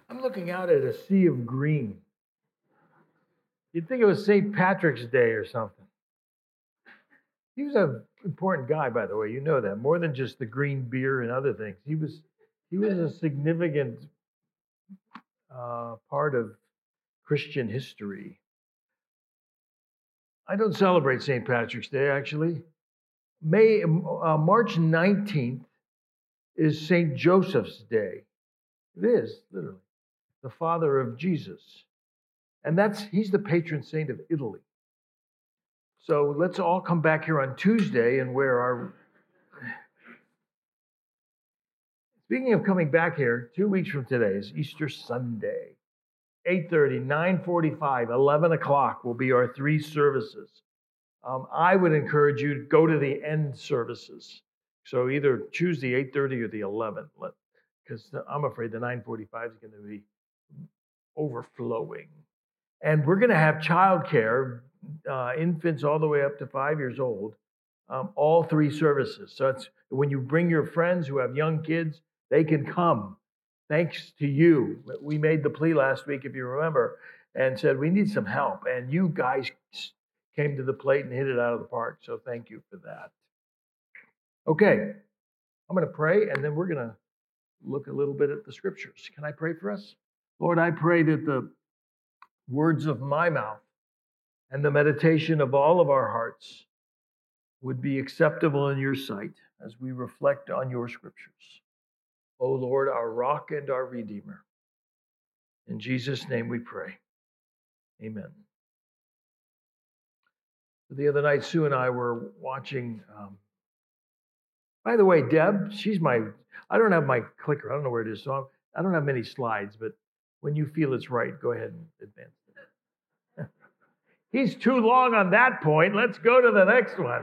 I'm looking out at a sea of green. You'd think it was St. Patrick's Day or something. He was an important guy, by the way. You know that. More than just the green beer and other things. He was a significant part of Christian history. I don't celebrate St. Patrick's Day, actually. March 19th is St. Joseph's Day. It is, literally, the father of Jesus. And he's the patron saint of Italy. So let's all come back here on Tuesday and wear our... Speaking of coming back here, 2 weeks from today is Easter Sunday. 8:30, 9:45, 11 o'clock will be our 3 services. I would encourage you to go to the end services. So either choose the 8:30 or the 11, because I'm afraid the 9:45 is going to be overflowing. And we're going to have childcare, infants all the way up to 5 years old, all 3 services. So it's when you bring your friends who have young kids, they can come. Thanks to you. We made the plea last week, if you remember, and said we need some help. And you guys came to the plate and hit it out of the park. So thank you for that. Okay, I'm going to pray, and then we're going to look a little bit at the scriptures. Can I pray for us? Lord, I pray that the words of my mouth and the meditation of all of our hearts would be acceptable in your sight as we reflect on your scriptures. O Lord, our rock and our redeemer. In Jesus' name we pray. Amen. The other night, Sue and I were watching. By the way, Deb, I don't have my clicker. I don't know where it is. So I don't have many slides, but when you feel it's right, go ahead and advance it. He's too long on that point. Let's go to the next one.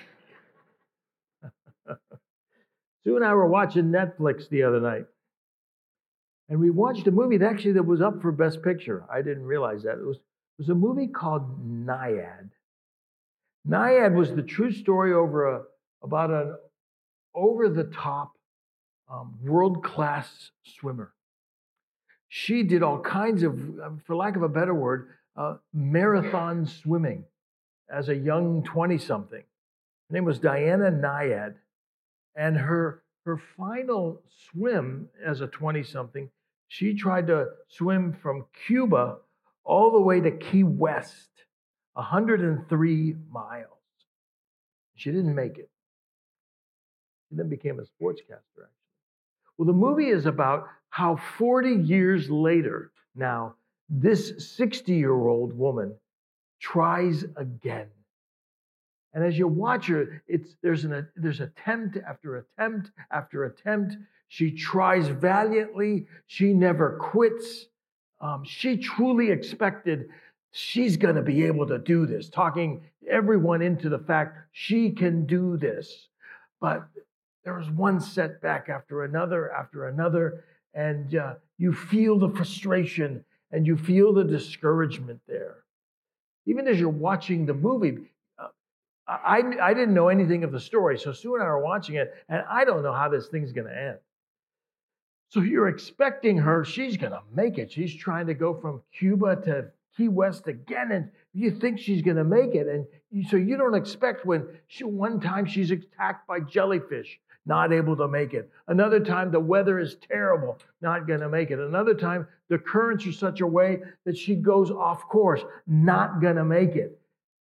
Sue and I were watching Netflix the other night. And we watched a movie that was up for Best Picture. I didn't realize that. It was a movie called Nyad. Nyad was the true story about an over-the-top world-class swimmer. She did all kinds of, for lack of a better word, marathon swimming as a young 20-something. Her name was Diana Nyad. And her final swim as a 20-something, she tried to swim from Cuba all the way to Key West, 103 miles. She didn't make it. She then became a sportscaster, actually. Well, the movie is about how 40 years later now, this 60-year-old woman tries again. And as you watch her, there's attempt after attempt after attempt. She tries valiantly. She never quits. She truly expected she's going to be able to do this, talking everyone into the fact she can do this. But there was one setback after another, and you feel the frustration and you feel the discouragement there. Even as you're watching the movie, I didn't know anything of the story, so Sue and I are watching it, and I don't know how this thing's going to end. So you're expecting her, she's going to make it. She's trying to go from Cuba to Key West again, and you think she's going to make it. And so you don't expect one time she's attacked by jellyfish, not able to make it. Another time the weather is terrible, not going to make it. Another time the currents are such a way that she goes off course, not going to make it.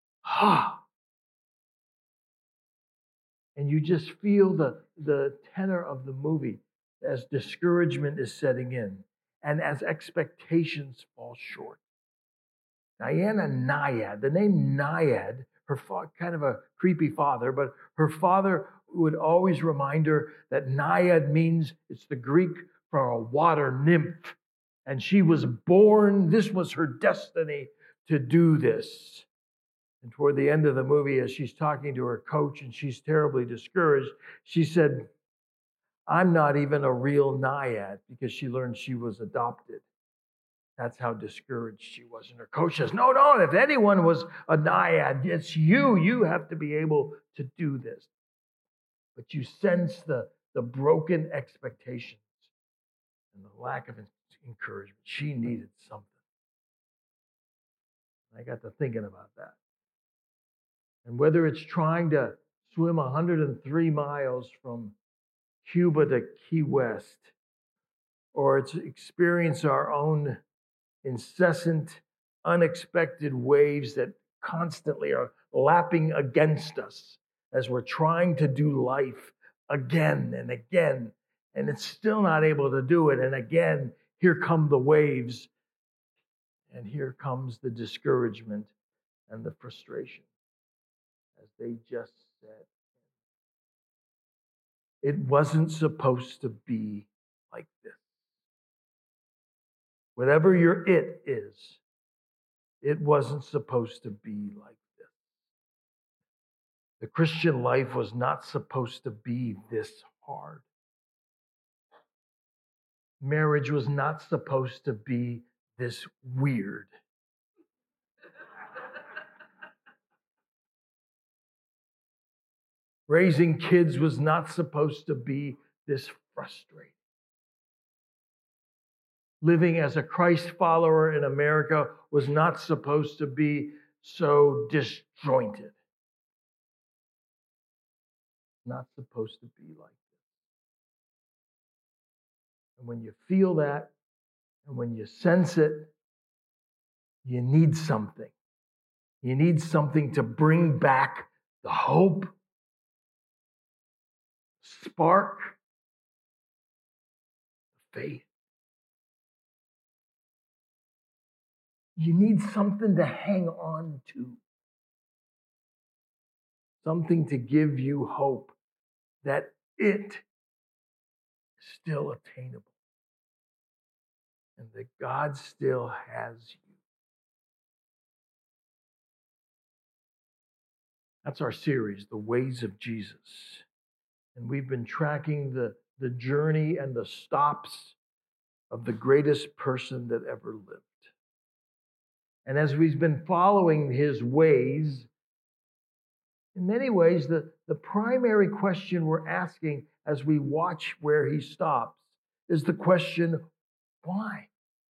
And you just feel the tenor of the movie as discouragement is setting in and as expectations fall short. Diana Nyad, the name Nyad, her kind of a creepy father, but her father would always remind her that Nyad means, it's the Greek for a water nymph. And she was born, this was her destiny to do this. And toward the end of the movie, as she's talking to her coach and she's terribly discouraged, she said, I'm not even a real Nyad, because she learned she was adopted. That's how discouraged she was. And her coach says, no, if anyone was a Nyad, it's you. You have to be able to do this. But you sense the broken expectations and the lack of encouragement. She needed something. I got to thinking about that. And whether it's trying to swim 103 miles from Cuba to Key West, or it's experience our own incessant, unexpected waves that constantly are lapping against us as we're trying to do life again and again, and it's still not able to do it. And again, here come the waves, and here comes the discouragement and the frustration as they just said. It wasn't supposed to be like this. Whatever your it is, it wasn't supposed to be like this. The Christian life was not supposed to be this hard. Marriage was not supposed to be this weird. Raising kids was not supposed to be this frustrating. Living as a Christ follower in America was not supposed to be so disjointed. Not supposed to be like this. And when you feel that, and when you sense it, you need something. You need something to bring back the hope, spark, faith. You need something to hang on to. Something to give you hope that it is still attainable and that God still has you. That's our series, The Ways of Jesus. And we've been tracking the journey and the stops of the greatest person that ever lived. And as we've been following his ways, in many ways, the primary question we're asking as we watch where he stops is the question, why?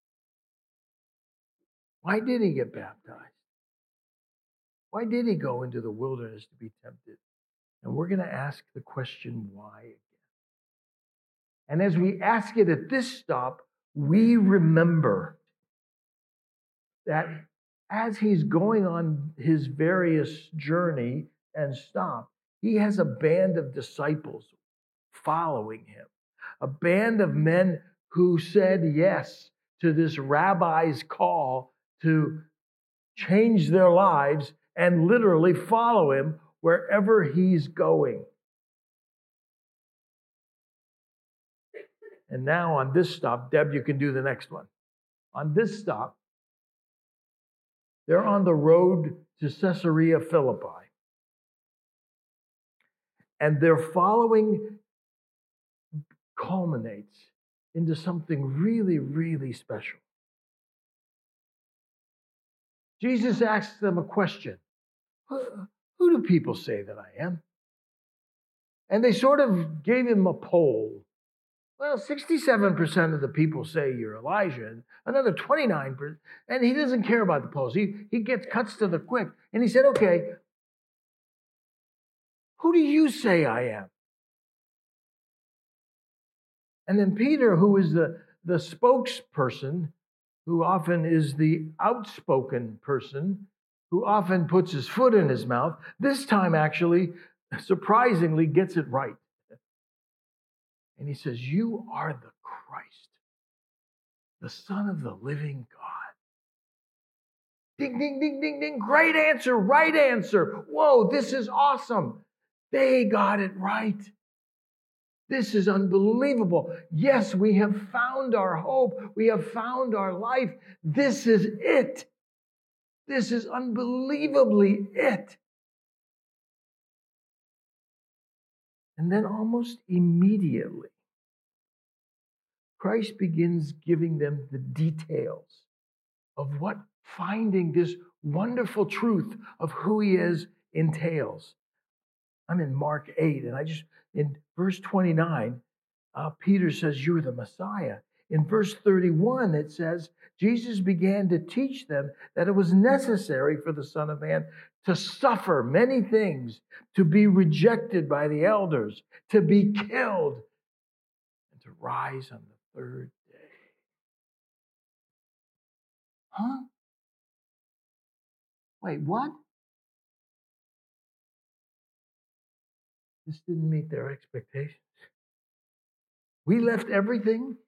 Why did he get baptized? Why did he go into the wilderness to be tempted? And we're going to ask the question, why again? And as we ask it at this stop, we remember that as he's going on his various journey and stop, he has a band of disciples following him, a band of men who said yes to this rabbi's call to change their lives and literally follow him wherever he's going. And now on this stop, Deb, you can do the next one. On this stop, they're on the road to Caesarea Philippi. And their following culminates into something really, really special. Jesus asks them a question. Who do people say that I am? And they sort of gave him a poll. Well, 67% of the people say you're Elijah, and another 29%, and he doesn't care about the polls. He cuts to the quick, and he said, okay, who do you say I am? And then Peter, who is the spokesperson, who often is the outspoken person, who often puts his foot in his mouth, this time actually, surprisingly, gets it right. And he says, you are the Christ, the Son of the living God. Ding, ding, ding, ding, ding. Great answer, right answer. Whoa, this is awesome. They got it right. This is unbelievable. Yes, we have found our hope. We have found our life. This is it. This is unbelievably it. And then almost immediately, Christ begins giving them the details of what finding this wonderful truth of who he is entails. I'm in Mark 8, and in verse 29, Peter says, you're the Messiah. In verse 31, it says, Jesus began to teach them that it was necessary for the Son of Man to suffer many things, to be rejected by the elders, to be killed, and to rise on the third day. Huh? Wait, what? This didn't meet their expectations. We left everything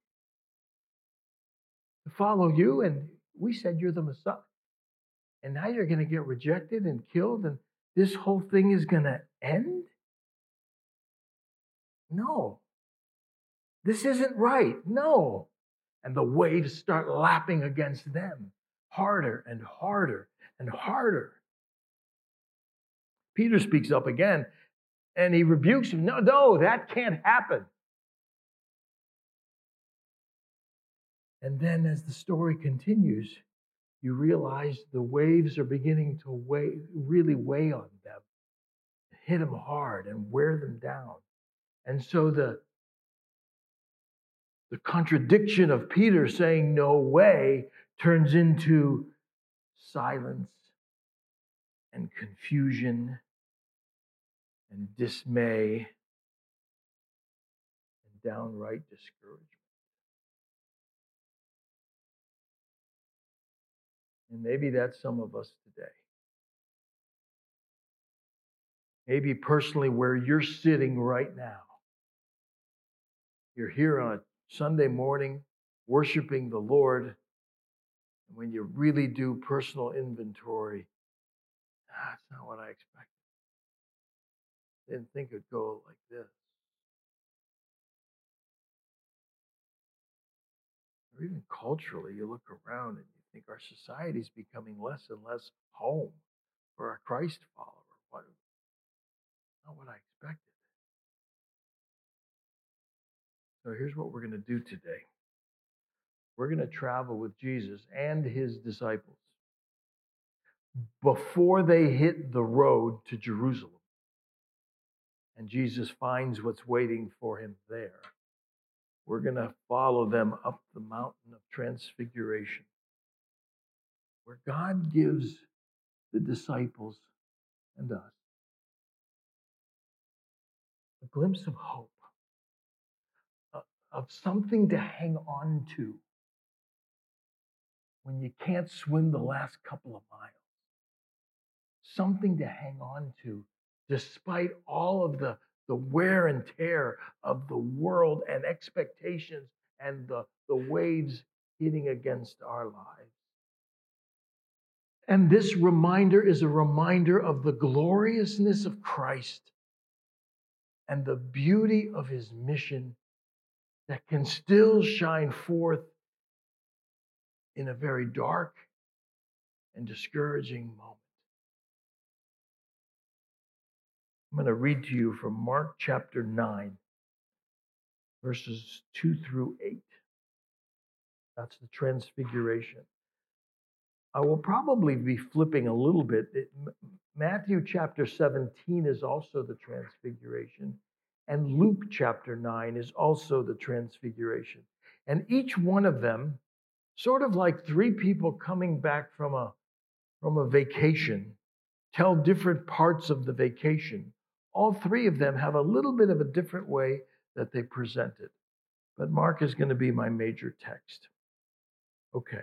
to follow you, and we said you're the Messiah. And now you're going to get rejected and killed, and this whole thing is going to end? No. This isn't right. No. And the waves start lapping against them harder and harder and harder. Peter speaks up again, and he rebukes him. No, that can't happen. And then as the story continues, you realize the waves are beginning to really weigh on them, hit them hard and wear them down. And so the contradiction of Peter saying no way turns into silence and confusion and dismay and downright discouragement. And maybe that's some of us today. Maybe personally where you're sitting right now. You're here on a Sunday morning worshiping the Lord. And when you really do personal inventory, that's not what I expected. Didn't think it'd go like this. Or even culturally, you look around and you think our society's becoming less and less home for a Christ follower. Not what I expected. So here's what we're going to do today. We're going to travel with Jesus and his disciples before they hit the road to Jerusalem. And Jesus finds what's waiting for him there. We're going to follow them up the mountain of transfiguration, where God gives the disciples and us a glimpse of hope, of something to hang on to when you can't swim the last couple of miles. Something to hang on to despite all of the wear and tear of the world and expectations and the waves hitting against our lives. And this reminder is a reminder of the gloriousness of Christ and the beauty of his mission that can still shine forth in a very dark and discouraging moment. I'm going to read to you from Mark chapter 9, verses 2 through 8. That's the transfiguration. I will probably be flipping a little bit. Matthew chapter 17 is also the transfiguration, and Luke chapter 9 is also the transfiguration. And each one of them, sort of like three people coming back from a vacation, tell different parts of the vacation. All three of them have a little bit of a different way that they present it. But Mark is going to be my major text. Okay.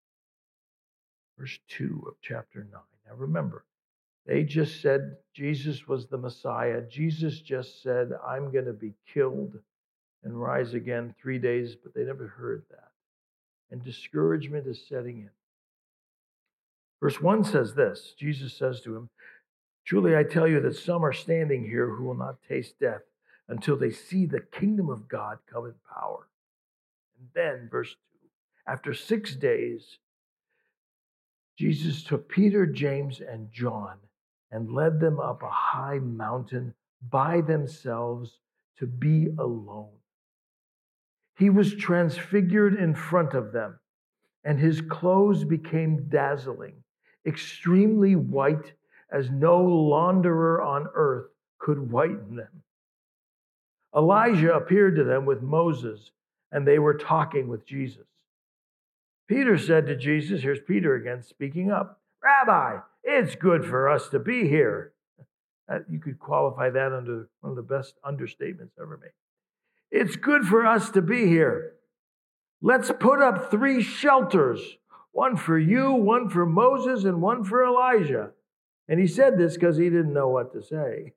Verse 2 of chapter 9. Now remember, they just said Jesus was the Messiah. Jesus just said, I'm going to be killed and rise again 3 days, but they never heard that. And discouragement is setting in. Verse 1 says this. Jesus says to him, truly I tell you that some are standing here who will not taste death until they see the kingdom of God come in power. And then, verse 2, after 6 days, Jesus took Peter, James, and John and led them up a high mountain by themselves to be alone. He was transfigured in front of them, and his clothes became dazzling, extremely white, as no launderer on earth could whiten them. Elijah appeared to them with Moses and they were talking with Jesus. Peter said to Jesus, here's Peter again speaking up, "Rabbi, it's good for us to be here." You could qualify that under one of the best understatements ever made. "It's good for us to be here. Let's put up 3 shelters, one for you, one for Moses, and one for Elijah." And he said this because he didn't know what to say.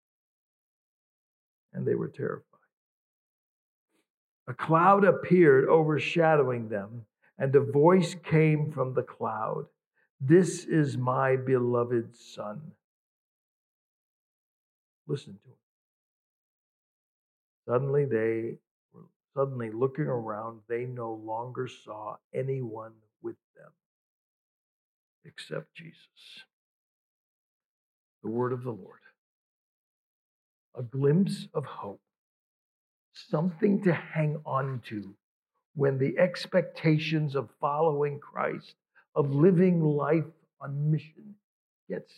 And they were terrified. A cloud appeared overshadowing them, and a voice came from the cloud, "This is my beloved Son. Listen to him." Suddenly looking around, they no longer saw anyone with them except Jesus. The word of the Lord. A glimpse of hope, something to hang on to when the expectations of following Christ, of living life on mission, gets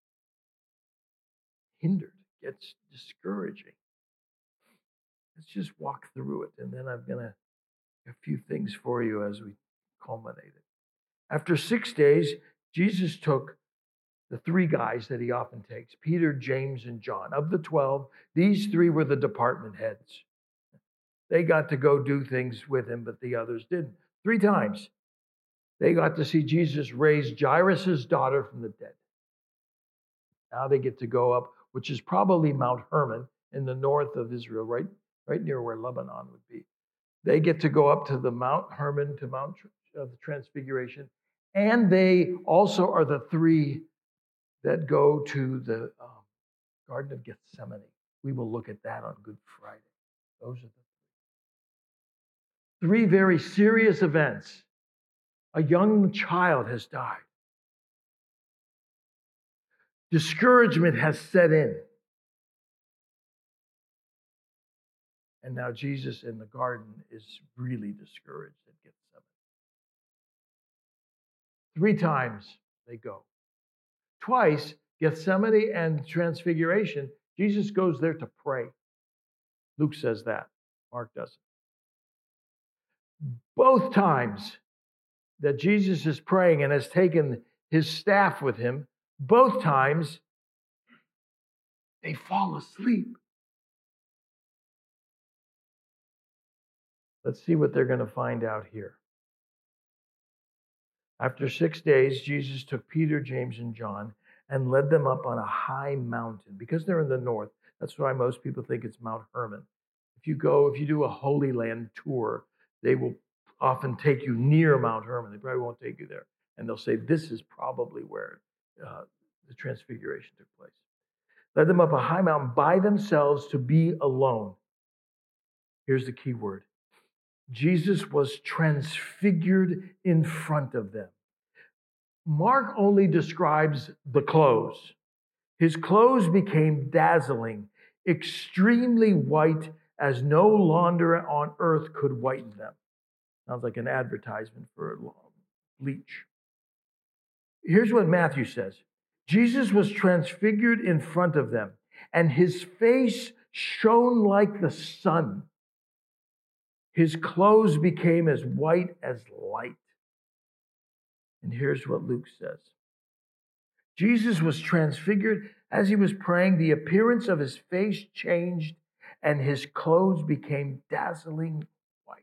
hindered, gets discouraging. Let's just walk through it, and then I'm going to a few things for you as we culminate it. After 6 days, Jesus took the 3 guys that he often takes, Peter, James, and John. Of the 12, these 3 were the department heads. They got to go do things with him, but the others didn't. 3 times, they got to see Jesus raise Jairus' daughter from the dead. Now they get to go up, which is probably Mount Hermon in the north of Israel, right near where Lebanon would be. They get to go up to the Mount Hermon, to Mount of the Transfiguration. And they also are the 3 that go to the Garden of Gethsemane. We will look at that on Good Friday. Those are the 3 very serious events. A young child has died. Discouragement has set in. And now Jesus in the garden is really discouraged at Gethsemane. 3 times they go. Twice, Gethsemane and Transfiguration, Jesus goes there to pray. Luke says that. Mark doesn't. Both times that Jesus is praying and has taken his staff with him, both times they fall asleep. Let's see what they're going to find out here. After 6 days, Jesus took Peter, James, and John and led them up on a high mountain. Because they're in the north, that's why most people think it's Mount Hermon. If you do a Holy Land tour, they will often take you near Mount Hermon. They probably won't take you there. And they'll say, this is probably where the Transfiguration took place. Led them up a high mountain by themselves to be alone. Here's the key word. Jesus was transfigured in front of them. Mark only describes the clothes. His clothes became dazzling, extremely white, as no launderer on earth could whiten them. Sounds like an advertisement for bleach. Here's what Matthew says. Jesus was transfigured in front of them, and his face shone like the sun. His clothes became as white as light. And here's what Luke says. Jesus was transfigured as he was praying. The appearance of his face changed, and his clothes became dazzling white.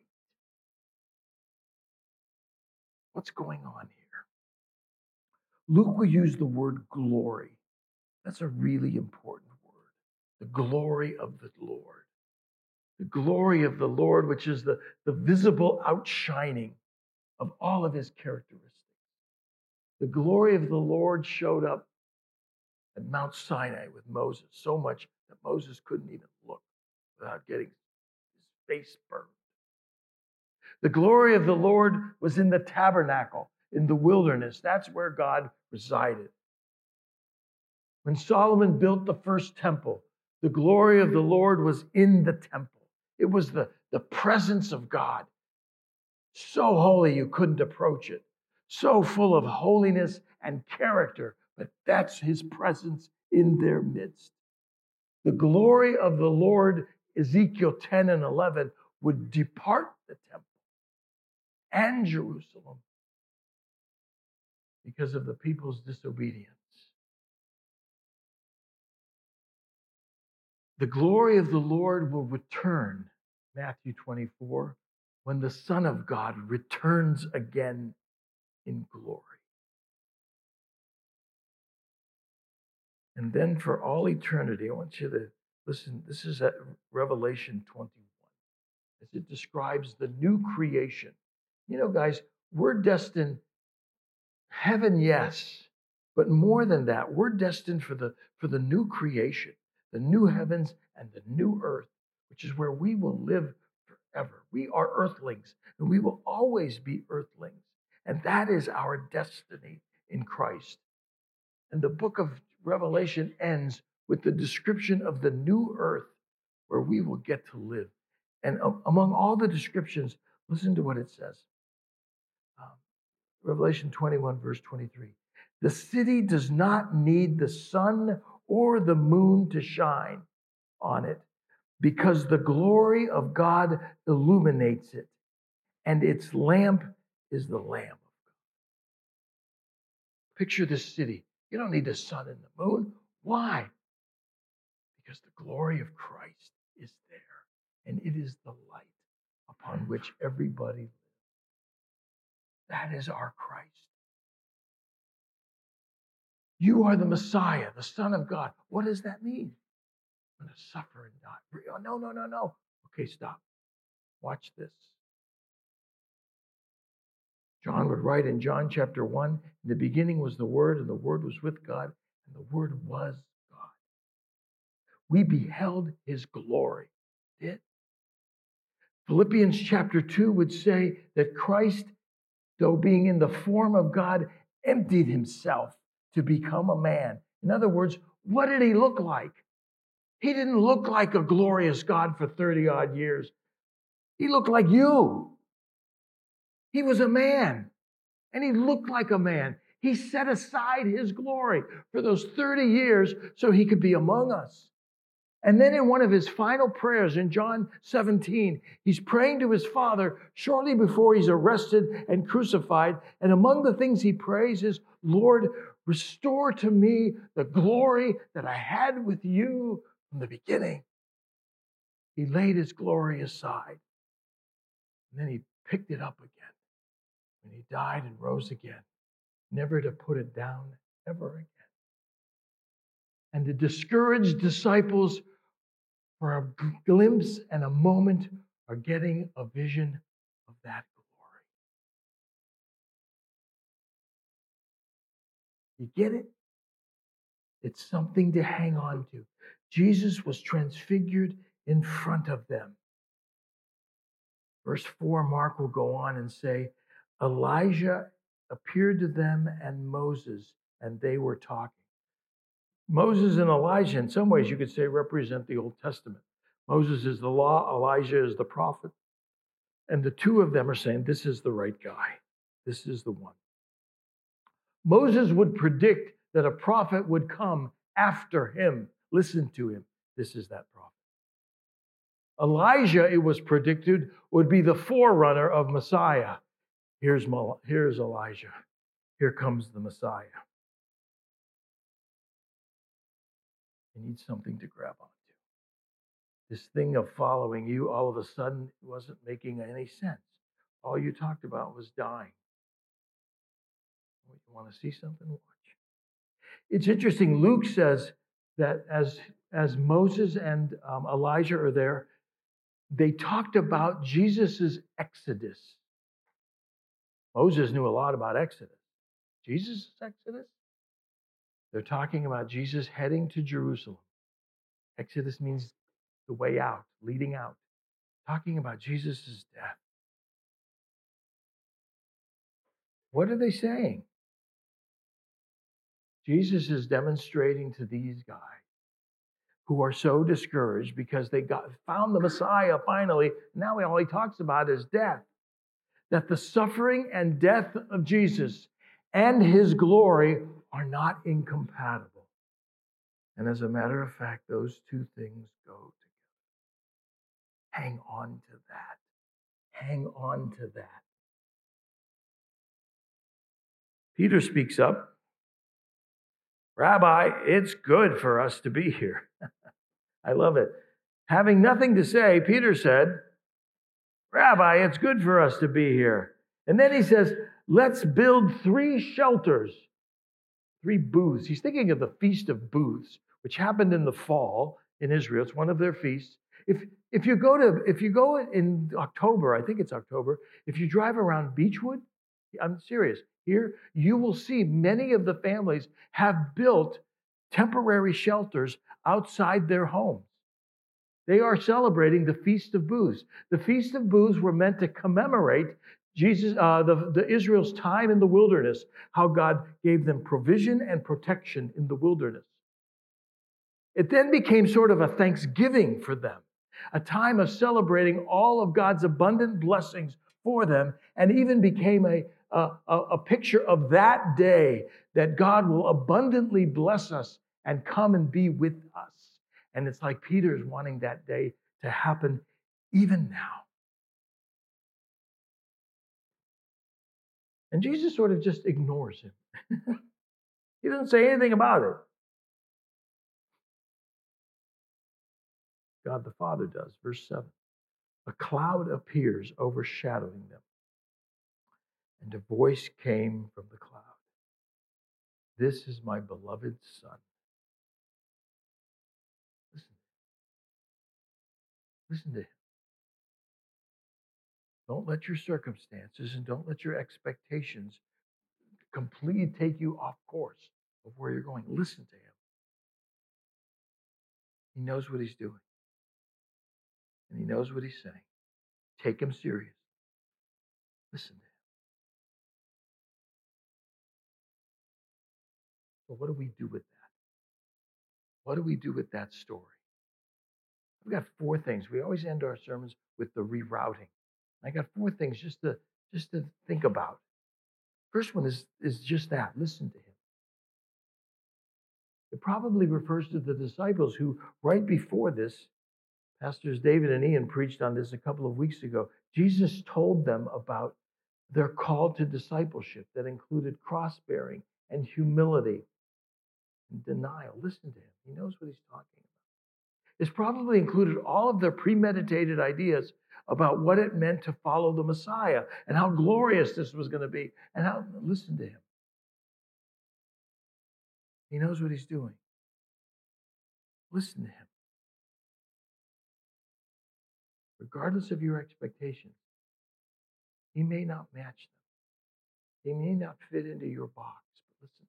What's going on here? Luke will use the word glory. That's a really important word. The glory of the Lord. The glory of the Lord, which is the visible outshining of all of his characteristics. The glory of the Lord showed up at Mount Sinai with Moses, so much that Moses couldn't even look without getting his face burned. The glory of the Lord was in the tabernacle, in the wilderness. That's where God resided. When Solomon built the first temple, the glory of the Lord was in the temple. It was the presence of God. So holy you couldn't approach it. So full of holiness and character, but that's his presence in their midst. The glory of the Lord, Ezekiel 10 and 11, would depart the temple and Jerusalem because of the people's disobedience. The glory of the Lord will return, Matthew 24, when the Son of God returns again in glory. And then for all eternity, I want you to listen. This is at Revelation 21, as it describes the new creation. You know, guys, we're destined, heaven, yes, but more than that, we're destined for the new creation, the new heavens and the new earth, which is where we will live forever. We are earthlings, and we will always be earthlings. And that is our destiny in Christ. And the book of Revelation ends with the description of the new earth where we will get to live. And among all the descriptions, listen to what it says. Revelation 21, verse 23. The city does not need the sun or the moon to shine on it, because the glory of God illuminates it, and its lamp is the Lamb of God. Picture this city. You don't need the sun and the moon. Why? Because the glory of Christ is there, and it is the light upon which everybody lives. That is our Christ. You are the Messiah, the Son of God. What does that mean? I'm going to suffer and die. Oh, no. Okay, stop. Watch this. John would write in John chapter 1, in the beginning was the Word, and the Word was with God, and the Word was God. We beheld his glory. Did? Philippians chapter 2 would say that Christ, though being in the form of God, emptied himself to become a man. In other words, what did he look like? He didn't look like a glorious God for 30 odd years. He looked like you. He was a man, and he looked like a man. He set aside his glory for those 30 years so he could be among us. And then in one of his final prayers in John 17, he's praying to his Father shortly before he's arrested and crucified. And among the things he prays is, Lord, restore to me the glory that I had with you from the beginning. He laid his glory aside, and then he picked it up again when he died and rose again, never to put it down ever again. And the discouraged disciples, for a glimpse and a moment, are getting a vision of that glory. You get it? It's something to hang on to. Jesus was transfigured in front of them. Verse 4, Mark will go on and say, Elijah appeared to them and Moses, and they were talking. Moses and Elijah, in some ways you could say, represent the Old Testament. Moses is the law, Elijah is the prophet. And the two of them are saying, this is the right guy. This is the one. Moses would predict that a prophet would come after him. Listen to him. This is that prophet. Elijah, it was predicted, would be the forerunner of Messiah. Here's Elijah. Here comes the Messiah. You need something to grab onto. This thing of following you, all of a sudden, wasn't making any sense. All you talked about was dying. You want to see something? Watch. It's interesting. Luke says that as Moses and Elijah are there, they talked about Jesus's exodus. Moses knew a lot about Exodus. Jesus' exodus? They're talking about Jesus heading to Jerusalem. Exodus means the way out, leading out. Talking about Jesus' death. What are they saying? Jesus is demonstrating to these guys who are so discouraged because they found the Messiah finally. Now all he talks about is death. That the suffering and death of Jesus and his glory are not incompatible. And as a matter of fact, those two things go together. Hang on to that. Hang on to that. Peter speaks up. Rabbi, it's good for us to be here. I love it. Having nothing to say, Peter said, Rabbi, it's good for us to be here. And then he says, let's build 3 shelters, 3 booths. He's thinking of the Feast of Booths, which happened in the fall in Israel. It's one of their feasts. If you go in October, I think it's October, if you drive around Beechwood, I'm serious, here, you will see many of the families have built temporary shelters outside their homes. They are celebrating the Feast of Booths. The Feast of Booths were meant to commemorate the Israel's time in the wilderness, how God gave them provision and protection in the wilderness. It then became sort of a thanksgiving for them, a time of celebrating all of God's abundant blessings for them, and even became a picture of that day that God will abundantly bless us and come and be with us. And it's like Peter's wanting that day to happen even now. And Jesus sort of just ignores him. He doesn't say anything about it. God the Father does. Verse 7. A cloud appears overshadowing them, and a voice came from the cloud. This is my beloved Son. Listen to him. Don't let your circumstances and don't let your expectations completely take you off course of where you're going. Listen to him. He knows what he's doing. And he knows what he's saying. Take him serious. Listen to him. But what do we do with that? What do we do with that story? I've got 4 things. We always end our sermons with the rerouting. I got 4 things just to think about. First one is just that. Listen to him. It probably refers to the disciples who, right before this, Pastors David and Ian preached on this a couple of weeks ago. Jesus told them about their call to discipleship that included cross-bearing and humility and denial. Listen to him. He knows what he's talking about. It's probably included all of their premeditated ideas about what it meant to follow the Messiah and how glorious this was going to be. And how, listen to him. He knows what he's doing. Listen to him. Regardless of your expectations, he may not match them. He may not fit into your box, but listen to him.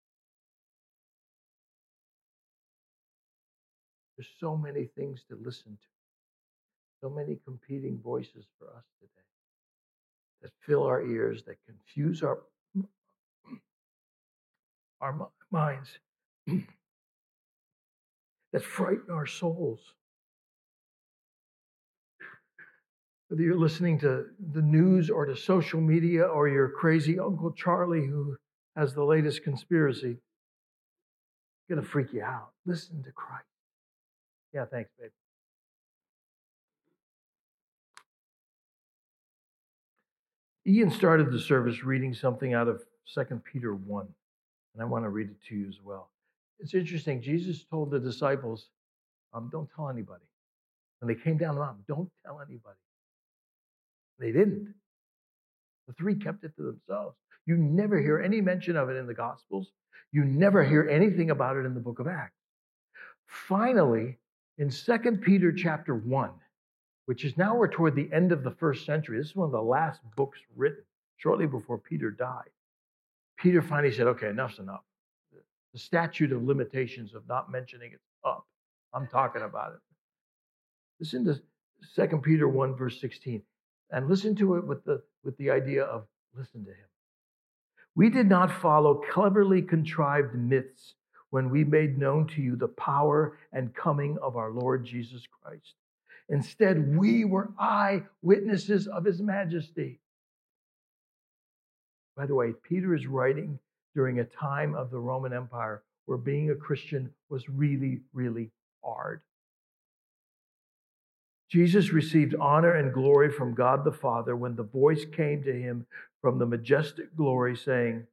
There's so many things to listen to, so many competing voices for us today that fill our ears, that confuse our minds, that frighten our souls. Whether you're listening to the news or to social media or your crazy Uncle Charlie who has the latest conspiracy, it's going to freak you out. Listen to Christ. Yeah, thanks, babe. Ian started the service reading something out of 2 Peter 1, and I want to read it to you as well. It's interesting. Jesus told the disciples, don't tell anybody. When they came down the mountain, don't tell anybody. They didn't. The 3 kept it to themselves. You never hear any mention of it in the Gospels. You never hear anything about it in the book of Acts. Finally, in 2 Peter chapter 1, which is now we're toward the end of the 1st century. This is one of the last books written shortly before Peter died. Peter finally said, okay, enough's enough. The statute of limitations of not mentioning it's up. I'm talking about it. Listen to 2 Peter 1, verse 16. And listen to it with the idea of listen to him. We did not follow cleverly contrived myths when we made known to you the power and coming of our Lord Jesus Christ. Instead, we were eyewitnesses of his majesty. By the way, Peter is writing during a time of the Roman Empire where being a Christian was really, really hard. Jesus received honor and glory from God the Father when the voice came to him from the majestic glory saying,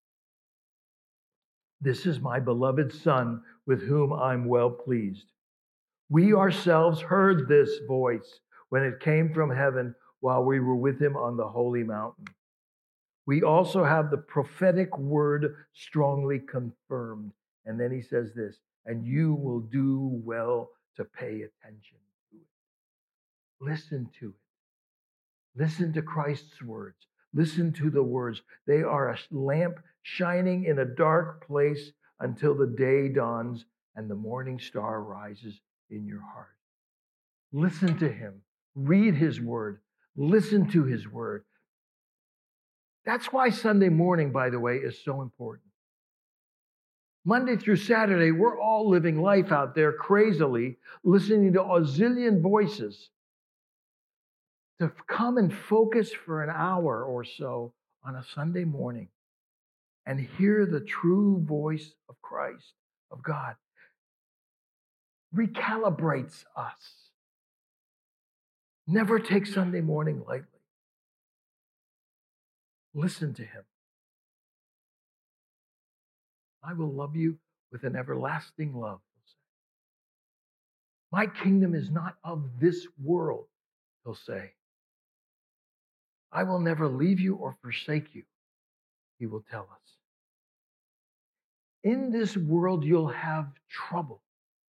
"This is my beloved Son with whom I'm well pleased." We ourselves heard this voice when it came from heaven while we were with him on the holy mountain. We also have the prophetic word strongly confirmed. And then he says this, and you will do well to pay attention to it. Listen to it. Listen to Christ's words. Listen to the words. They are a lamp shining in a dark place until the day dawns and the morning star rises in your heart. Listen to him. Read his word. Listen to his word. That's why Sunday morning, by the way, is so important. Monday through Saturday, we're all living life out there crazily, listening to a zillion voices. To come and focus for an hour or so on a Sunday morning and hear the true voice of Christ, of God, recalibrates us. Never take Sunday morning lightly. Listen to him. I will love you with an everlasting love. My kingdom is not of this world, he'll say. I will never leave you or forsake you, he will tell us. In this world, you'll have trouble.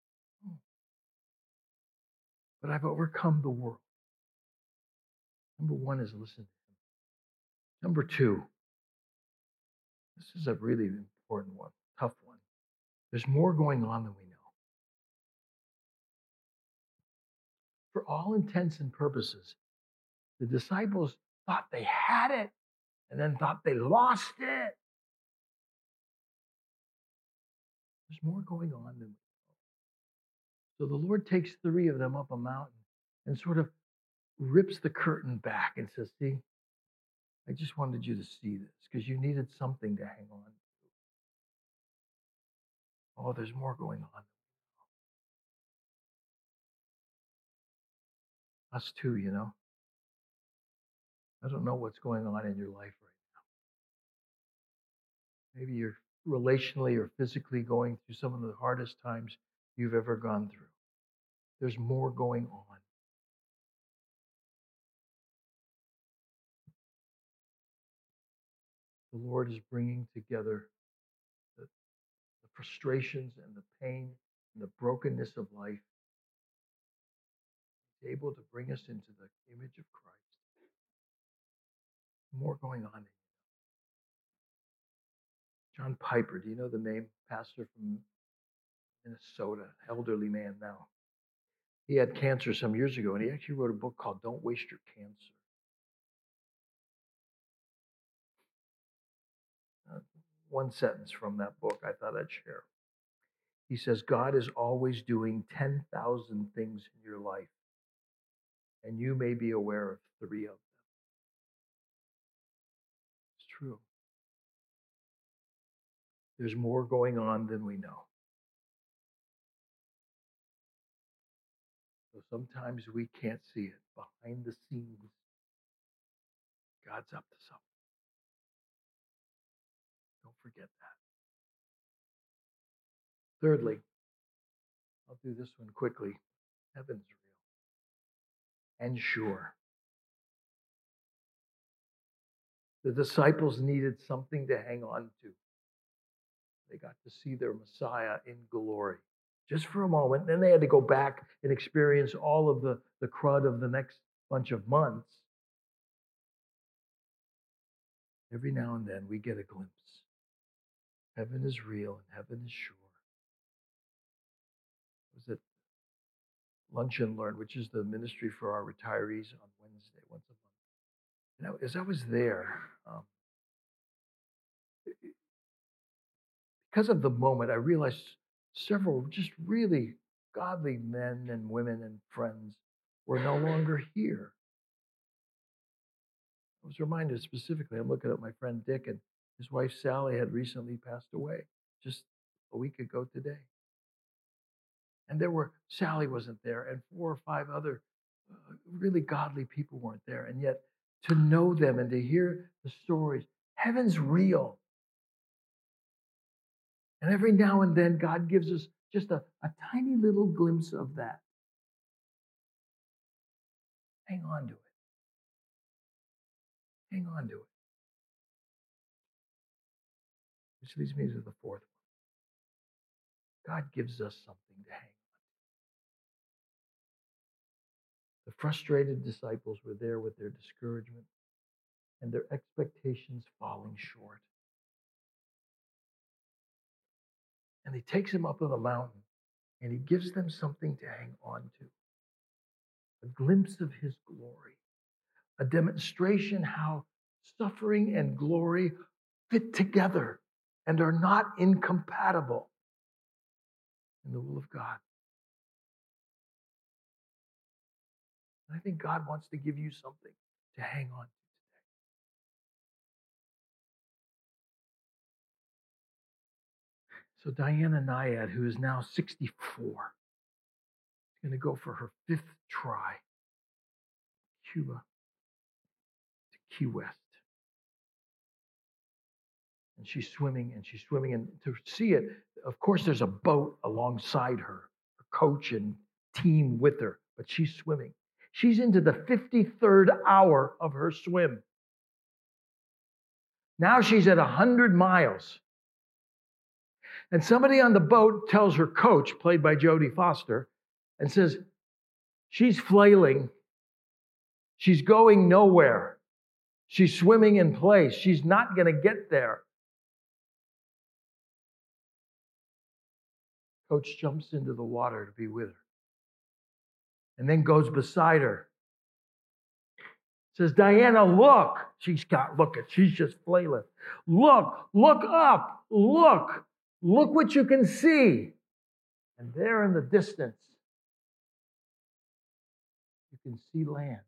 But I've overcome the world. Number one is listen to him. Number two, this is a really important one, tough one. There's more going on than we know. For all intents and purposes, the disciples thought they had it and then thought they lost it. There's more going on than we know. So the Lord takes three of them up a mountain and sort of rips the curtain back and says, see, I just wanted you to see this because you needed something to hang on to. Oh, there's more going on. Us too, you know. I don't know what's going on in your life right now. Maybe you're relationally or physically going through some of the hardest times you've ever gone through. There's more going on. The Lord is bringing together the frustrations and the pain and the brokenness of life. He's able to bring us into the image of Christ. More going on. John Piper, do you know the name? Pastor from Minnesota, elderly man now. He had cancer some years ago, and he actually wrote a book called Don't Waste Your Cancer. One sentence from that book I thought I'd share. He says, God is always doing 10,000 things in your life, and you may be aware of 3 of them. It's true. There's more going on than we know. So sometimes we can't see it. Behind the scenes, God's up to something. Don't forget that. Thirdly, I'll do this one quickly. Heaven's real and sure. The disciples needed something to hang on to. They got to see their Messiah in glory just for a moment. Then they had to go back and experience all of the crud of the next bunch of months. Every now and then we get a glimpse. Heaven is real and heaven is sure. Was it Lunch and Learn, which is the ministry for our retirees on Wednesday, once a month. And as I was there, because of the moment, I realized several just really godly men and women and friends were no longer here. I was reminded specifically, I'm looking at my friend Dick, and his wife Sally had recently passed away just a week ago today. And Sally wasn't there, and 4 or 5 other really godly people weren't there. And yet to know them and to hear the stories, heaven's real. And every now and then, God gives us just a tiny little glimpse of that. Hang on to it. Hang on to it. Which leads me to the fourth one. God gives us something to hang on. The frustrated disciples were there with their discouragement and their expectations falling short. And he takes them up on the mountain and he gives them something to hang on to. A glimpse of his glory. A demonstration how suffering and glory fit together and are not incompatible in the will of God. And I think God wants to give you something to hang on to today. So Diana Nyad, who is now 64, is going to go for her 5th try, Cuba to Key West. And she's swimming. And to see it, of course, there's a boat alongside her coach and team with her, but she's swimming. She's into the 53rd hour of her swim. Now she's at 100 miles. And somebody on the boat tells her coach, played by Jodie Foster, and says, she's flailing. She's going nowhere. She's swimming in place. She's not going to get there. Coach jumps into the water to be with her. And then goes beside her. Says, Diana, look. She's just flailing. Look up, look what you can see. And there in the distance, you can see land.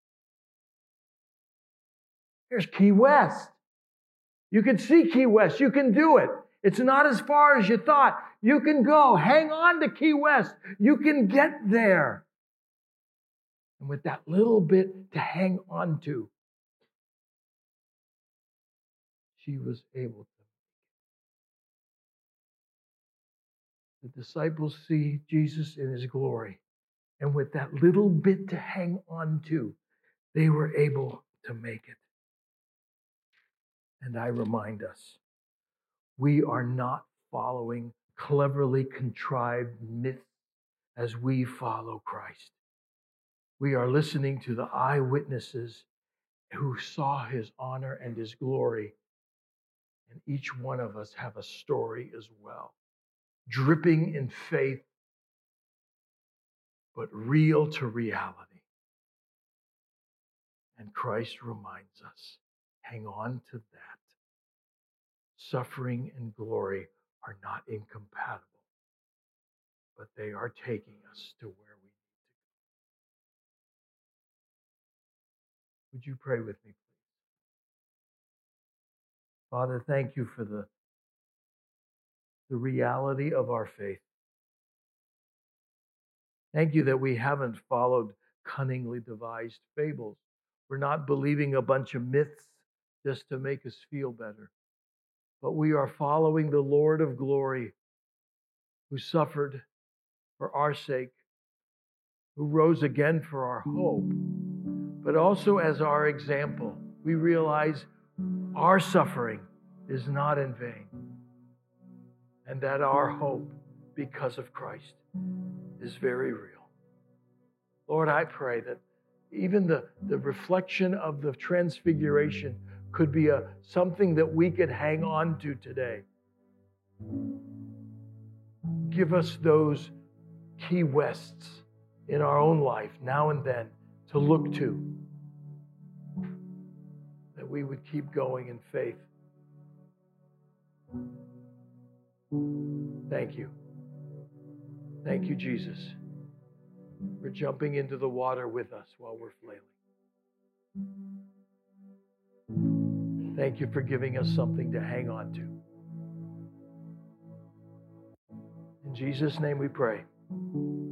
Here's Key West. You can see Key West. You can do it. It's not as far as you thought. You can go. Hang on to Key West. You can get there. And with that little bit to hang on to, she was able to. The disciples see Jesus in his glory. And with that little bit to hang on to, they were able to make it. And I remind us, we are not following cleverly contrived myths as we follow Christ. We are listening to the eyewitnesses who saw his honor and his glory. And each one of us have a story as well, dripping in faith, but real to reality. And Christ reminds us, hang on to that. Suffering and glory are not incompatible, but they are taking us to where we need to go. Would you pray with me, please? Father, thank you for the reality of our faith. Thank you that we haven't followed cunningly devised fables. We're not believing a bunch of myths just to make us feel better. But we are following the Lord of glory who suffered for our sake, who rose again for our hope, but also as our example. We realize our suffering is not in vain, and that our hope, because of Christ, is very real. Lord, I pray that even the reflection of the transfiguration could be something that we could hang on to today. Give us those Key Wests in our own life now and then to look to, that we would keep going in faith. Thank you. Thank you, Jesus, for jumping into the water with us while we're flailing. Thank you for giving us something to hang on to. In Jesus' name we pray.